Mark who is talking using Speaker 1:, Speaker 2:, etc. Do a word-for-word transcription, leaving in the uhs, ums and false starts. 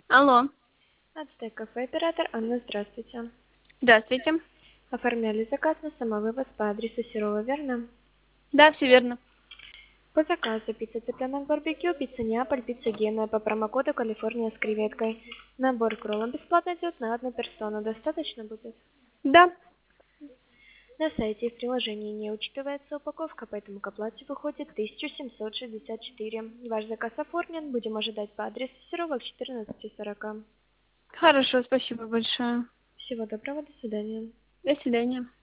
Speaker 1: Алло.
Speaker 2: Ацтек кафе, оператор Анна, здравствуйте.
Speaker 1: Здравствуйте.
Speaker 2: Оформляли заказ на самовывоз по адресу Серова, верно?
Speaker 1: Да, все верно.
Speaker 2: По заказу пицца цыпленок барбекю, пицца Неаполь, пицца Гена по промокоду Калифорния с креветкой. Набор к роллам бесплатно идет на одну персону. Достаточно будет?
Speaker 1: Да.
Speaker 2: На сайте и в приложении не учитывается упаковка, поэтому к оплате выходит тысяча семьсот шестьдесят четыре. Ваш заказ оформлен. Будем ожидать по адресу Серова к четырнадцати сорока.
Speaker 1: Хорошо, спасибо большое.
Speaker 2: Всего доброго, до свидания.
Speaker 1: До свидания.